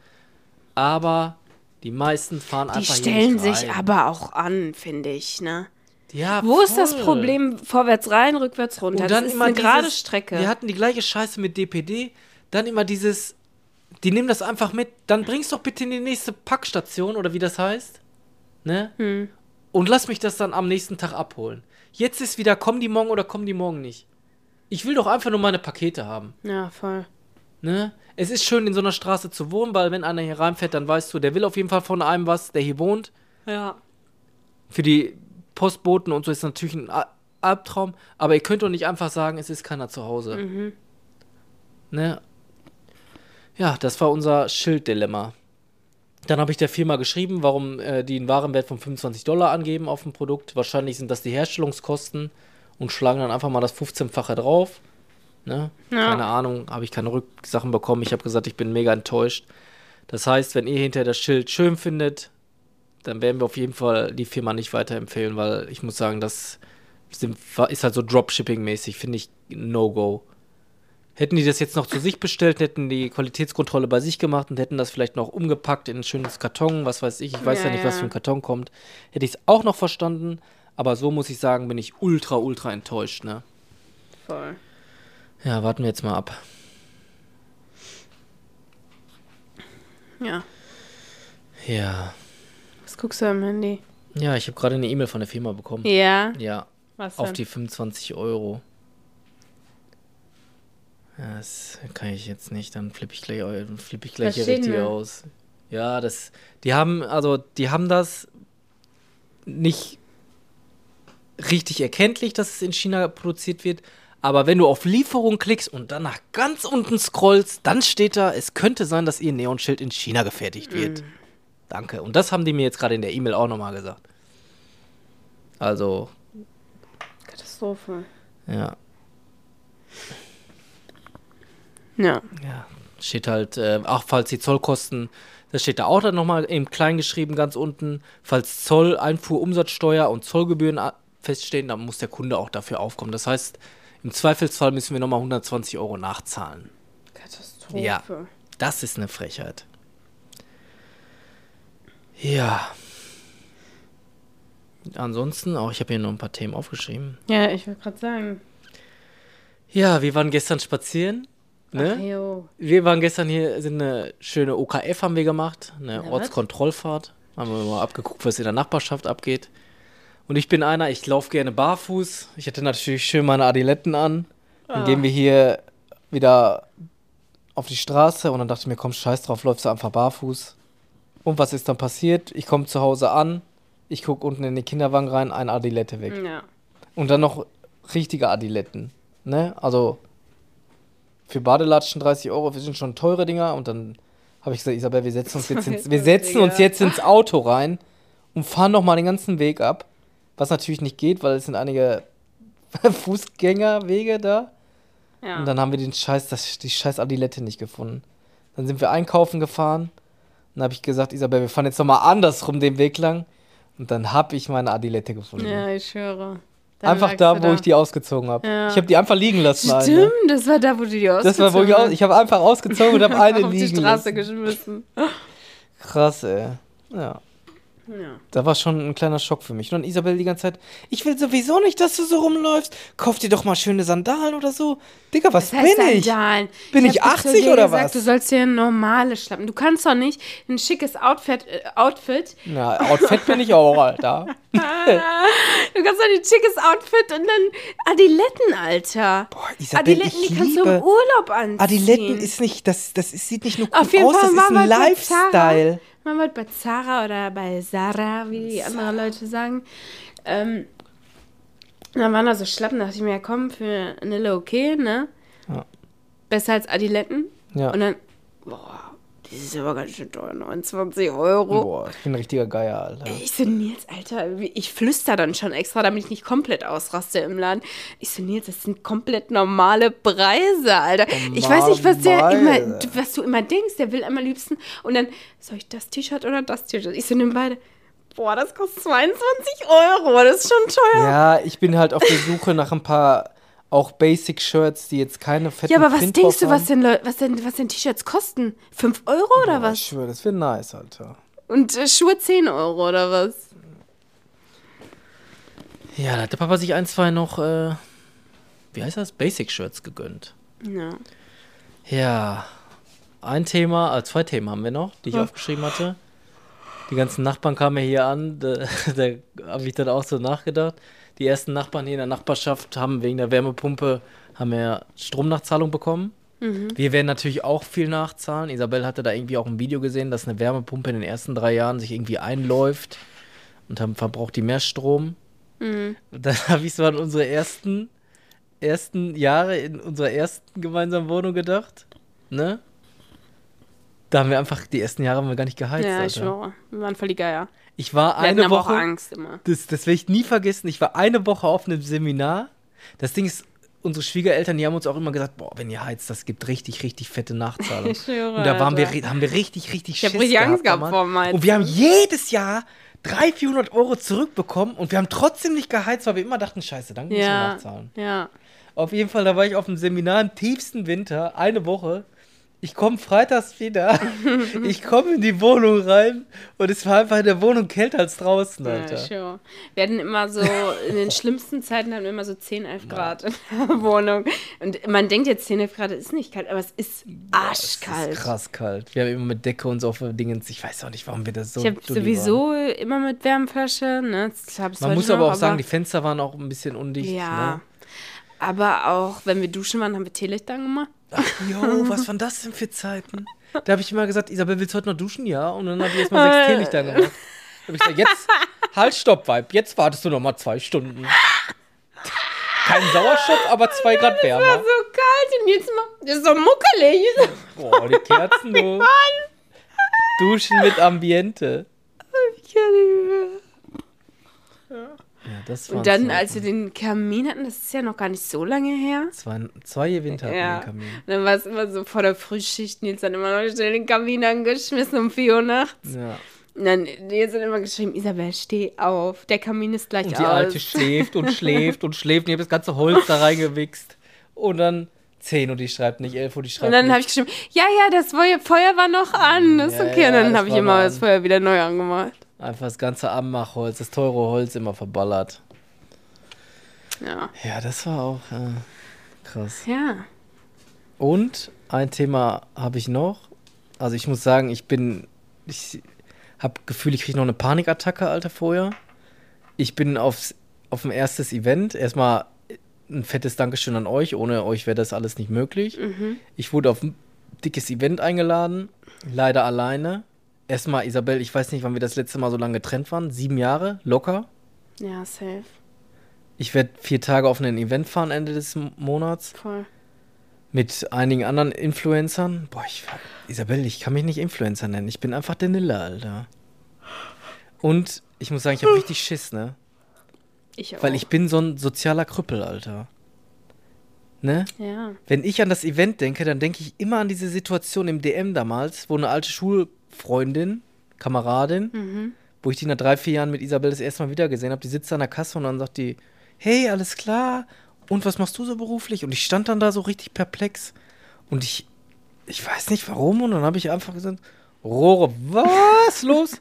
Aber die meisten fahren einfach hier nicht rein. Die stellen sich aber auch an, finde ich, ne? Ja, Wo ist das Problem? Vorwärts rein, rückwärts runter. Und dann das ist immer eine gerade Strecke. Wir hatten die gleiche Scheiße mit DPD. Dann immer dieses, die nehmen das einfach mit. Dann bring's doch bitte in die nächste Packstation oder wie das heißt. Ne? Und lass mich das dann am nächsten Tag abholen. Jetzt ist wieder, kommen die morgen oder kommen die morgen nicht. Ich will doch einfach nur meine Pakete haben. Ja, voll. Ne? Es ist schön, in so einer Straße zu wohnen, weil wenn einer hier reinfährt, dann weißt du, der will auf jeden Fall von einem was, der hier wohnt. Ja. Für die Postboten und so ist natürlich ein Albtraum, aber ihr könnt doch nicht einfach sagen, es ist keiner zu Hause. Ne? Ja, das war unser Schilddilemma. Dann habe ich der Firma geschrieben, warum die einen Warenwert von $25 angeben auf dem Produkt. Wahrscheinlich sind das die Herstellungskosten und schlagen dann einfach mal das 15-fache drauf. Ne? Ja. Keine Ahnung, habe ich keine Rücksachen bekommen. Ich habe gesagt, ich bin mega enttäuscht. Das heißt, wenn ihr hinterher das Schild schön findet, dann werden wir auf jeden Fall die Firma nicht weiterempfehlen, weil ich muss sagen, das ist halt so Dropshipping-mäßig, finde ich No-Go. Hätten die das jetzt noch zu sich bestellt, hätten die Qualitätskontrolle bei sich gemacht und hätten das vielleicht noch umgepackt in ein schönes Karton, was weiß ich weiß ja nicht, was für ein Karton kommt, hätte ich es auch noch verstanden, aber so muss ich sagen, bin ich ultra, ultra enttäuscht, ne? Voll. Ja, warten wir jetzt mal ab. Ja. Ja. Was guckst du am Handy? Ja, ich habe gerade eine E-Mail von der Firma bekommen. Ja? Ja. Was denn? Auf die 25 €. Ja, das kann ich jetzt nicht, dann flippe ich gleich hier richtig aus. Ja, die haben das nicht richtig erkenntlich, dass es in China produziert wird, aber wenn du auf Lieferung klickst und dann nach ganz unten scrollst, dann steht da, es könnte sein, dass ihr Neonschild in China gefertigt wird. Danke. Und das haben die mir jetzt gerade in der E-Mail auch nochmal gesagt. Also. Katastrophe. Ja. Ja. Ja. Steht halt, falls die Zollkosten Das steht da auch dann nochmal eben klein geschrieben, ganz unten. Falls Zoll, Einfuhr, Umsatzsteuer und Zollgebühren feststehen, dann muss der Kunde auch dafür aufkommen. Das heißt, im Zweifelsfall müssen wir nochmal 120 € nachzahlen. Katastrophe. Ja, das ist eine Frechheit. Ja. Ansonsten, auch ich habe hier noch ein paar Themen aufgeschrieben. Ja, ich wollte gerade sagen. Ja, wir waren gestern spazieren. Ne? Ach, jo. Wir waren gestern hier, sind eine schöne OKF haben wir gemacht, eine Na, Ortskontrollfahrt. Haben wir mal abgeguckt, was in der Nachbarschaft abgeht. Und ich bin einer, ich laufe gerne barfuß. Ich hatte natürlich schön meine Adiletten an. Dann gehen wir hier wieder auf die Straße und dann dachte ich mir, komm, scheiß drauf, läufst du einfach barfuß. Und was ist dann passiert? Ich komme zu Hause an, ich gucke unten in den Kinderwagen rein, eine Adilette weg. Ja. Und dann noch richtige Adiletten. Ne? Also für Badelatschen 30 €, wir sind schon teure Dinger. Und dann habe ich gesagt, Isabel, wir setzen uns jetzt ins Auto rein und fahren noch mal den ganzen Weg ab. Was natürlich nicht geht, weil es sind einige Fußgängerwege da. Ja. Und dann haben wir die scheiß Adilette nicht gefunden. Dann sind wir einkaufen gefahren. Dann habe ich gesagt, Isabel, wir fahren jetzt noch mal andersrum den Weg lang. Und dann habe ich meine Adilette gefunden. Ja, ich schwöre. Dann Einfach da, wo ich die ausgezogen habe. Ja. Ich habe die einfach liegen lassen. Stimmt, das war da, wo du die ausgezogen hast. Das war, wo ich habe einfach ausgezogen und habe eine liegen auf lassen. die Straße geschmissen. Krass, ey. Ja. Ja. Da war schon ein kleiner Schock für mich. Und dann Isabel die ganze Zeit, ich will sowieso nicht, dass du so rumläufst. Kauf dir doch mal schöne Sandalen oder so. Digga, was bin ich? Sandalen? Bin ich hab 80 oder gesagt, was? Du sollst dir ein normales schnappen. Du kannst doch nicht ein schickes Outfit. Na, Outfit bin ich auch, Alter. Du kannst doch nicht ein schickes Outfit und dann Adiletten, Alter. Boah, Isabel, Adiletten, ich die kannst du liebe im Urlaub anziehen. Adiletten ist nicht, sieht nicht nur cool Auf jeden aus, Fall das ist waren ein wir bei Lifestyle. Man wird bei Zara oder bei Sarah, wie die anderen Leute sagen. Dann waren da so Schlappen, da dachte ich mir, ja komm, für Nille okay, ne? Ja. Besser als Adiletten. Ja. Und dann, boah, die ist aber ganz schön teuer, 29 €. Boah, ich bin ein richtiger Geier, Alter. Ich so, Nils, Alter, ich flüster dann schon extra, damit ich nicht komplett ausraste im Laden. Ich so, Nils, das sind komplett normale Preise, Alter. Ich weiß nicht, was du immer denkst, der will am liebsten. Und dann, soll ich das T-Shirt oder das T-Shirt? Ich so, nimm beide. Boah, das kostet 22 €, das ist schon teuer. Ja, ich bin halt auf der Suche nach ein paar auch Basic-Shirts, die jetzt keine fetten Ja, aber was Print denkst du, drauf haben. was denn T-Shirts kosten? 5 € oder Boah, was? ich schwöre, das wäre nice, Alter. Und Schuhe 10 € oder was? Ja, da hat der Papa sich ein, zwei noch, wie heißt das? Basic-Shirts gegönnt. Ja. Ja, zwei Themen haben wir noch, die ich aufgeschrieben hatte. Die ganzen Nachbarn kamen ja hier an, da habe ich dann auch so nachgedacht. Die ersten Nachbarn hier in der Nachbarschaft haben wegen der Wärmepumpe Stromnachzahlung bekommen. Wir werden natürlich auch viel nachzahlen. Isabel hatte da irgendwie auch ein Video gesehen, dass eine Wärmepumpe in den ersten 3 Jahren sich irgendwie einläuft und dann verbraucht die mehr Strom. Und dann habe ich so an unsere ersten Jahre in unserer ersten gemeinsamen Wohnung gedacht. Ne? Da haben wir einfach, die ersten Jahre haben wir gar nicht geheizt. Ja, Alter. ich schwöre. Wir waren voll die Geier. Ich war Wir hatten eine aber Woche. auch Angst immer. Das werde ich nie vergessen. Ich war eine Woche auf einem Seminar. Das Ding ist, unsere Schwiegereltern, die haben uns auch immer gesagt, boah, wenn ihr heizt, das gibt richtig, richtig fette Nachzahlung. Ich schwöre, und da haben wir Alter. richtig Ich hab richtig Angst gehabt damals. vor dem Heizen. Und wir haben jedes Jahr 300-400 € zurückbekommen und wir haben trotzdem nicht geheizt, weil wir immer dachten, scheiße, dann müssen wir Ja, nachzahlen. ja. Auf jeden Fall, da war ich auf dem Seminar im tiefsten Winter, eine Woche. Ich komme freitags wieder, ich komme in die Wohnung rein und es war einfach in der Wohnung kälter als draußen, Alter. Ja, sure. Wir hatten immer so, in den schlimmsten Zeiten hatten wir immer so 10, 11 Grad in der Wohnung. Und man denkt jetzt 10, 11 Grad ist nicht kalt, aber es ist arschkalt. Es ist krass kalt. Wir haben immer mit Decke und so auf Dingens. Ich weiß auch nicht, warum wir das so Ich habe sowieso immer mit Wärmflasche. Ne? Man muss aber auch sagen, die Fenster waren auch ein bisschen undicht. Ja. Ne? Aber auch, wenn wir duschen waren, haben wir Teelicht angemacht. Ach, jo, was waren das denn für Zeiten? Da habe ich immer gesagt, Isabel, willst du heute noch duschen? Ja. Und dann habe ich erstmal 6 Teelichter gemacht. Da habe ich gesagt, jetzt, halt, stopp, Weib. Jetzt wartest du noch mal 2 Stunden. Kein Sauerstoff, aber 2 Grad wärmer. Das war so kalt und jetzt mal, das ist so muckelig. Boah, die Kerzen, du. Duschen mit Ambiente. Ich kann nicht mehr. Ja, das war Und dann, als wir den Kamin hatten, das ist ja noch gar nicht so lange her. Zwei Winter hatten wir Ja. den Kamin. Und dann war es immer so vor der Frühschicht, Nils hat immer noch schnell den Kamin angeschmissen um 4 Uhr nachts. Ja. Und dann Nils hat immer geschrieben, Isabel, steh auf, der Kamin ist gleich Und aus. die Alte schläft und schläft und schläft. Und ich habe das ganze Holz da reingewichst. Und dann 10 Uhr, die schreibt nicht, 11 Uhr, die schreibt Und dann nicht. habe ich geschrieben, ja, das Feuer war noch an, das ist Ja, okay. ja, Und dann das habe ich war immer noch das an. Feuer wieder neu angemacht. Einfach das ganze Anmachholz, das teure Holz immer verballert. Ja. Ja, das war auch krass. Ja. Und ein Thema habe ich noch. Also ich muss sagen, ich habe Gefühl, ich kriege noch eine Panikattacke, Alter, vorher. Ich bin auf ein erstes Event. Erstmal ein fettes Dankeschön an euch. Ohne euch wäre das alles nicht möglich. Ich wurde auf ein dickes Event eingeladen. Leider alleine. Erstmal, Isabel, ich weiß nicht, wann wir das letzte Mal so lange getrennt waren. 7 Jahre, locker. Ja, safe. Ich werde 4 Tage auf ein Event fahren Ende des Monats. Voll. Mit einigen anderen Influencern. Boah, Isabel, ich kann mich nicht Influencer nennen. Ich bin einfach der Nille, Alter. Und ich muss sagen, ich habe richtig Schiss, ne? Ich auch. Weil ich bin so ein sozialer Krüppel, Alter. Ne? Ja. Wenn ich an das Event denke, dann denke ich immer an diese Situation im DM damals, wo eine alte Schulfreundin, Kameradin, wo ich die nach 3, 4 Jahren mit Isabel das erste Mal wieder gesehen habe, die sitzt an der Kasse und dann sagt die, hey, alles klar? Und was machst du so beruflich? Und ich stand dann da so richtig perplex. Und ich weiß nicht warum. Und dann habe ich einfach gesagt, Rohre, was los?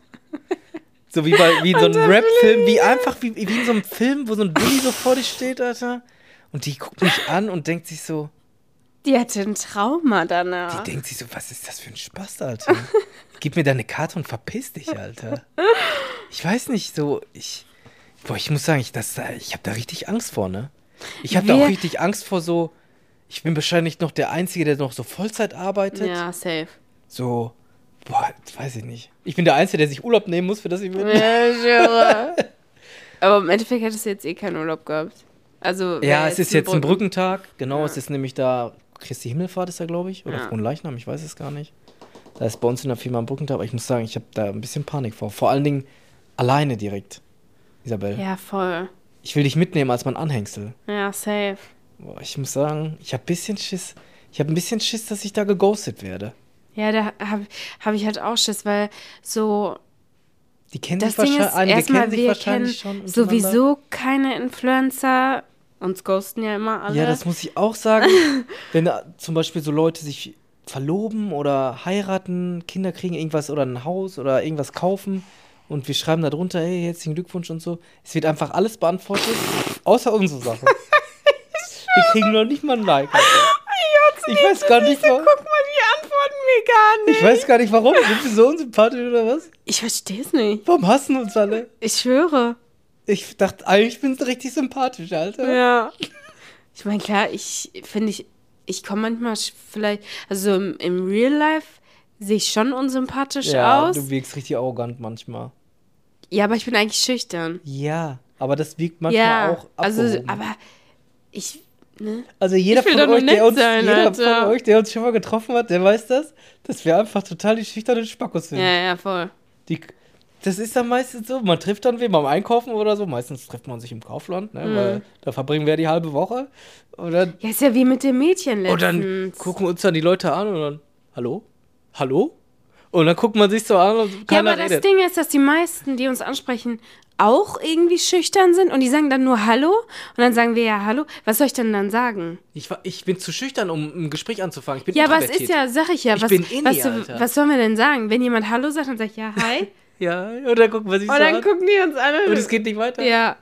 So wie in so einem Rap-Film, wie in so einem Film, wo so ein Dulli so vor dir steht, Alter. Und die guckt mich an und denkt sich so, Die hatte ein Trauma danach. die denkt sich so, was ist das für ein Spaß, Alter? Gib mir deine Karte und verpiss dich, Alter. Ich weiß nicht, so, ich muss sagen, ich habe da richtig Angst vor, ne? Ich habe da auch richtig Angst vor so, ich bin wahrscheinlich noch der Einzige, der noch so Vollzeit arbeitet. Ja, safe. So, weiß ich nicht. Ich bin der Einzige, der sich Urlaub nehmen muss für das Event. Ja, ich schwöre. Aber im Endeffekt hättest du jetzt eh keinen Urlaub gehabt. Also, Ja, es ist jetzt ein Brückentag. Genau, Ja. es ist nämlich da, Christi Himmelfahrt ist da, glaube ich. Oder Ja. Fronleichnam, ich weiß es gar nicht. Da ist bei uns in der Firma ein Brückentag. Aber ich muss sagen, ich habe da ein bisschen Panik vor. Vor allen Dingen alleine direkt, Isabel. Ja, voll. Ich will dich mitnehmen als mein Anhängsel. Ja, safe. Boah, ich muss sagen, ich habe ein bisschen Schiss. Ich habe ein bisschen Schiss, dass ich da geghostet werde. Ja, da hab ich halt auch Schiss, weil so, Die kennen das sich Ding ist, wahrscheinlich, einige erstmal, kennen sich wir wahrscheinlich kennen schon. untereinander. sowieso keine Influencer. Uns ghosten ja immer alle. Ja, das muss ich auch sagen. Wenn da zum Beispiel so Leute sich verloben oder heiraten, Kinder kriegen irgendwas oder ein Haus oder irgendwas kaufen und wir schreiben da drunter, hey, herzlichen Glückwunsch und so. Es wird einfach alles beantwortet, außer unsere Sache. Wir kriegen noch nicht mal ein Like. Ich weiß gar nicht, warum. Guck mal, die antworten mir gar nicht. Ich weiß gar nicht, warum. Sind wir so unsympathisch oder was? Ich verstehe es nicht. Warum hassen uns alle? Ich schwöre. Ich dachte, eigentlich bin ich richtig sympathisch, Alter. Ja. Ich meine, klar, ich komme manchmal vielleicht, also im Real Life sehe ich schon unsympathisch Ja, aus. du wirkst richtig arrogant manchmal. Ja, aber ich bin eigentlich schüchtern. Ja, aber das wirkt manchmal Ja, auch also, abgehoben. aber ich, ne? Also jeder Ich will von doch nur euch, nett sein, jeder Alter. von euch, der uns schon mal getroffen hat, der weiß das, dass wir einfach total die schüchternen Spackos sind. Ja, voll. Das ist dann meistens so, man trifft dann wen beim Einkaufen oder so, meistens trifft man sich im Kaufland, ne, weil da verbringen wir die halbe Woche. Und dann, Ja, ist ja wie mit dem Mädchen letztens. und dann gucken uns dann die Leute an und dann, hallo? Hallo? Und dann guckt man sich so an und Ja, keiner aber das redet. Ding ist, dass die meisten, die uns ansprechen, auch irgendwie schüchtern sind und die sagen dann nur Hallo und dann sagen wir ja Hallo. Was soll ich denn dann sagen? Ich bin zu schüchtern, um ein Gespräch anzufangen. Ich bin Ja, aber es introvertiert. ist ja, sag ich ja, Ich was, bin Inni, Alter. was sollen wir denn sagen? Wenn jemand Hallo sagt, dann sag ich ja Hi Ja, und dann gucken wir sich und so dann an. gucken die uns an. Und es geht nicht weiter. Ja.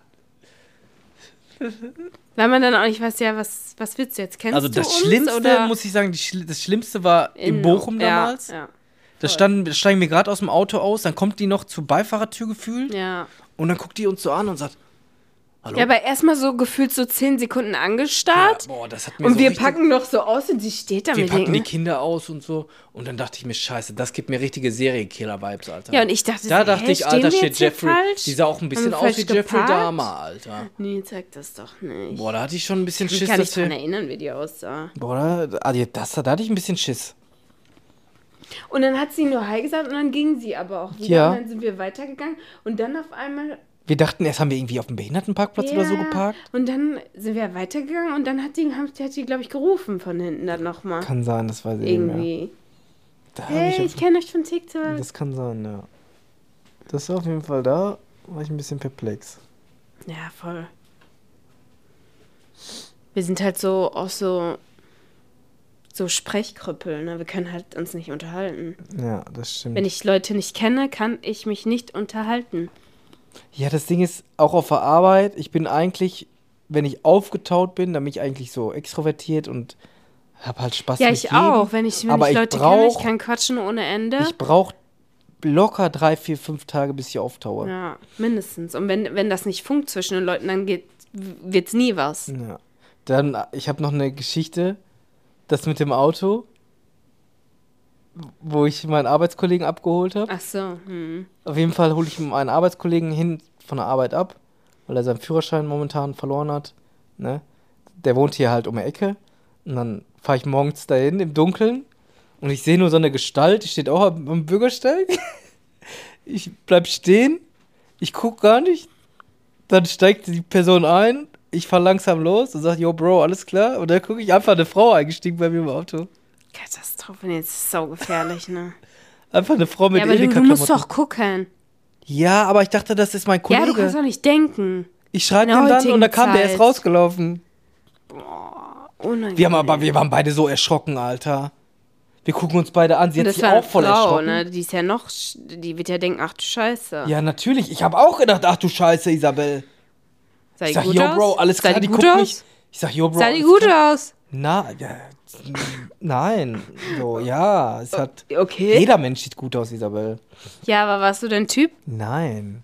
Weil man dann auch nicht weiß, ja, was willst du jetzt? Kennst Also du das uns? Schlimmste, oder muss ich sagen, das Schlimmste war in Bochum damals. Ja, Da steigen wir gerade aus dem Auto aus, dann kommt die noch zur Beifahrertür gefühlt ja. und dann guckt die uns so an und sagt, hallo? Ja, aber erstmal so gefühlt so 10 Sekunden angestarrt. Ja, boah, das hat mir Und so wir richtig, packen noch so aus und sie steht da wir mit packen die denken. Kinder aus und so. Und dann dachte ich mir, scheiße, das gibt mir richtige Serienkiller-Vibes, Alter. Ja, und ich dachte, da so, dachte hä, ich, Alter, stehen wir shit, jetzt hier Jeffrey. falsch? Die sah auch ein bisschen Haben wir aus wie falsch Jeffrey geparkt? Dahmer, Alter. Nee, zeig das doch nicht. Boah, da hatte ich schon ein bisschen ich Schiss, kann mich dass dran wir... erinnern, wie die aussah. Boah, da hatte ich ein bisschen Schiss. Und dann hat sie nur Hi gesagt und dann ging sie aber auch wieder. Ja. Und dann sind wir weitergegangen und dann auf einmal Wir dachten erst, haben wir irgendwie auf dem Behindertenparkplatz oder so geparkt. Und dann sind wir weitergegangen und dann hat die glaube ich, gerufen von hinten dann nochmal. Kann sein, das weiß ich nicht mehr. Irgendwie. Da hab Hey, ich kenne euch von TikTok. Das kann sein, ja. Das war auf jeden Fall da, war ich ein bisschen perplex. Ja, voll. Wir sind halt so auch so Sprechkrüppel, ne? Wir können halt uns nicht unterhalten. Ja, das stimmt. Wenn ich Leute nicht kenne, kann ich mich nicht unterhalten. Ja, das Ding ist, auch auf der Arbeit, ich bin eigentlich, wenn ich aufgetaut bin, dann bin ich eigentlich so extrovertiert und hab halt Spaß Ja, mit ich jedem. auch. Wenn ich Leute kenne, ich kann quatschen ohne Ende. Ich brauche locker 3, 4, 5 Tage, bis ich auftaue. Ja, mindestens. Und wenn das nicht funkt zwischen den Leuten, dann wird's nie was. Ja. Dann, ich habe noch eine Geschichte, das mit dem Auto, wo ich meinen Arbeitskollegen abgeholt habe. Ach so. Auf jeden Fall hole ich meinen Arbeitskollegen hin von der Arbeit ab, weil er seinen Führerschein momentan verloren hat. Ne? Der wohnt hier halt um die Ecke. Und dann fahre ich morgens dahin im Dunkeln und ich sehe nur so eine Gestalt, die steht auch am Bürgersteig. Ich bleib stehen, ich guck gar nicht. Dann steigt die Person ein, ich fahre langsam los und sage, yo Bro, alles klar? Und dann gucke ich einfach eine Frau eingestiegen bei mir im Auto. Katastrophe, jetzt ist es saugefährlich, ne? Einfach eine Frau mit Ja, aber du Edeka-Klamotten. musst doch gucken. Ja, aber ich dachte, das ist mein Kollege. Ja, du kannst doch nicht denken. Ich schreibe In der dem dann und da heutigen kam der erst Zeit. rausgelaufen. Unangenehm. Wir waren beide so erschrocken, Alter. Wir gucken uns beide an. Sie Und hat das sich war auch eine voll Frau, erschrocken. ne? Die ist ja noch, die wird ja denken, ach du Scheiße. Ja, natürlich. Ich habe auch gedacht, ach du Scheiße, Isabel. Sah Ich die sag, gut yo, aus? Bro, alles Sah klar, die die gut guckt aus? mich. Ich sag, yo, Bro, Sah die alles gut klar. aus? Na, ja, nein. So, ja, es hat... Okay. Jeder Mensch sieht gut aus, Isabel. Ja, aber warst du denn Typ? Nein.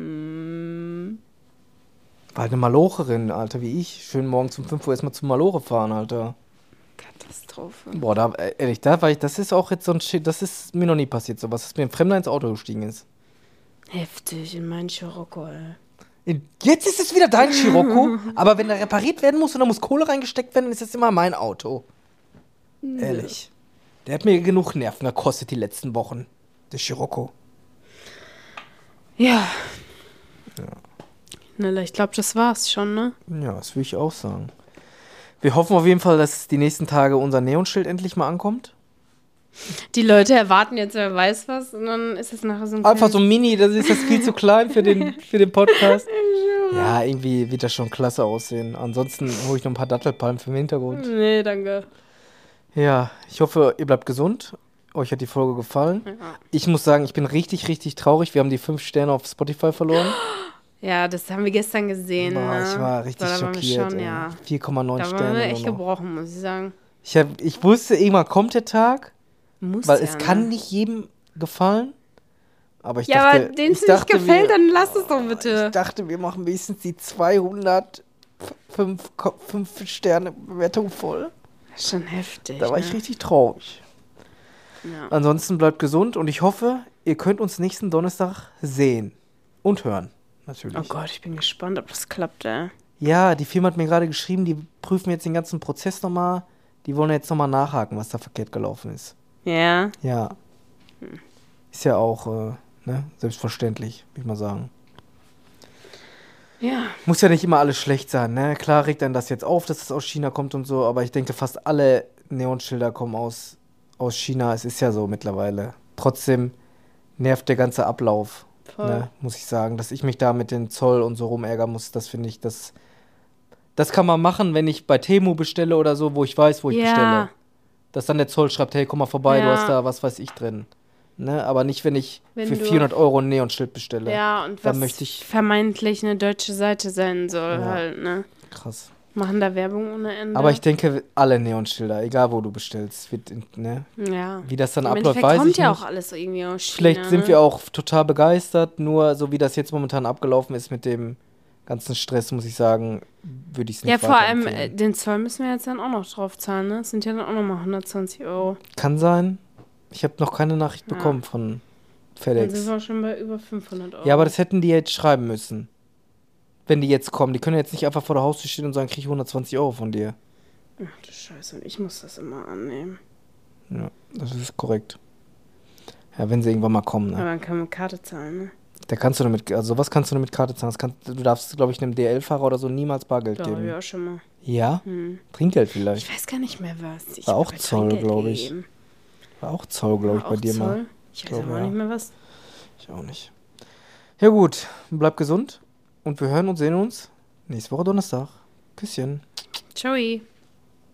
War halt eine Malocherin, Alter, wie ich. Schön morgens um 5 Uhr erstmal zum Maloche fahren, Alter. Katastrophe. Boah, da, ehrlich, da war ich, das ist auch jetzt so ein Shit, das ist mir noch nie passiert, sowas, dass mir ein Fremder ins Auto gestiegen ist. Heftig, in meinen Scirocco, ey. Jetzt ist es wieder dein Scirocco, aber wenn er repariert werden muss und da muss Kohle reingesteckt werden, dann ist es immer mein Auto. Ehrlich. Der hat mir genug Nerven gekostet die letzten Wochen. Der Scirocco. Ja. Na, ich glaube, das war's schon, ne? Ja, das will ich auch sagen. Wir hoffen auf jeden Fall, dass die nächsten Tage unser Neonschild endlich mal ankommt. Die Leute erwarten jetzt, wer weiß was, und dann ist es nachher so ein Einfach so ein Mini, das ist das viel zu klein für den Podcast. Ja, irgendwie wird das schon klasse aussehen. Ansonsten hole ich noch ein paar Dattelpalmen für den Hintergrund. Nee, danke. Ja, ich hoffe, ihr bleibt gesund. Euch hat die Folge gefallen. Ja. Ich muss sagen, ich bin richtig, richtig traurig. Wir haben die 5 Sterne auf Spotify verloren. Ja, das haben wir gestern gesehen. Boah, Ne? ich war richtig Da waren wir schockiert. schon, ey. ja. 4,9 Da Sterne. waren wir echt nur noch. gebrochen, muss ich sagen. Ich wusste, irgendwann kommt der Tag, Muss weil ja, es kann ne? nicht jedem gefallen. Aber ich Ja, dachte, aber denen ich es nicht dachte, gefällt, wir, dann lass es doch bitte. Ich dachte, wir machen wenigstens die 200 5 Sterne Bewertung voll. Das ist schon heftig. Da war ich ne? richtig traurig. Ja. Ansonsten bleibt gesund und ich hoffe, ihr könnt uns nächsten Donnerstag sehen und hören. Natürlich. Oh Gott, ich bin gespannt, ob das klappt, ey. Ja, die Firma hat mir gerade geschrieben, die prüfen jetzt den ganzen Prozess nochmal. Die wollen jetzt nochmal nachhaken, was da verkehrt gelaufen ist. Ja. Ja. Ist ja auch selbstverständlich, würde ich mal sagen. Ja. Muss ja nicht immer alles schlecht sein, ne? Klar regt dann das jetzt auf, dass es aus China kommt und so, aber ich denke, fast alle Neonschilder kommen aus China. Es ist ja so mittlerweile. Trotzdem nervt der ganze Ablauf, Voll. ne? Muss ich sagen. Dass ich mich da mit den Zoll und so rumärgern muss, das finde ich, das kann man machen, wenn ich bei Temu bestelle oder so, wo ich weiß, wo ich bestelle. Dass dann der Zoll schreibt, hey, komm mal vorbei, du hast da was weiß ich drin. Ne? Aber nicht, wenn ich Wenn für du- 400 Euro ein Neonschild bestelle. Ja, und Dann was möchte ich- vermeintlich eine deutsche Seite sein soll Ja. halt, ne? Krass. Machen da Werbung ohne Ende. Aber ich denke, alle Neonschilder, egal wo du bestellst, ne? Ja. Wie das dann Im abläuft, Endeffekt weiß kommt ich ja nicht. auch alles irgendwie aus China. Vielleicht sind ne? wir auch total begeistert, nur so wie das jetzt momentan abgelaufen ist mit dem ganzen Stress, muss ich sagen, würde ich es nicht Ja, vor allem weiterempfehlen. den Zoll müssen wir jetzt dann auch noch drauf zahlen, ne? Das sind ja dann auch nochmal 120 Euro. Kann sein. Ich habe noch keine Nachricht Ja. bekommen von Dann sind FedEx. wir auch schon bei über 500 Euro. Ja, aber das hätten die jetzt schreiben müssen. Wenn die jetzt kommen. Die können jetzt nicht einfach vor der Haustür stehen und sagen, krieg ich 120 Euro von dir. Ach du Scheiße, und ich muss das immer annehmen. Ja, das ist korrekt. Ja, wenn sie irgendwann mal kommen, Aber ne? dann können wir Karte zahlen, ne? Da kannst du damit, also sowas kannst du nur mit Karte zahlen. Du darfst, glaube ich, einem DL-Fahrer oder so niemals Bargeld Ja, geben. ja, schon mal. Ja? Trinkgeld vielleicht. Ich weiß gar nicht mehr was. Ich War auch hab Zoll, Trinkgeld glaube ich. gegeben. War auch Zoll, glaube ich, War bei auch dir mal. Zoll? Ich weiß glaube, aber auch ja. nicht mehr was. Ich auch nicht. Ja gut, bleib gesund und wir hören und sehen uns nächste Woche Donnerstag. Küsschen. Ciao.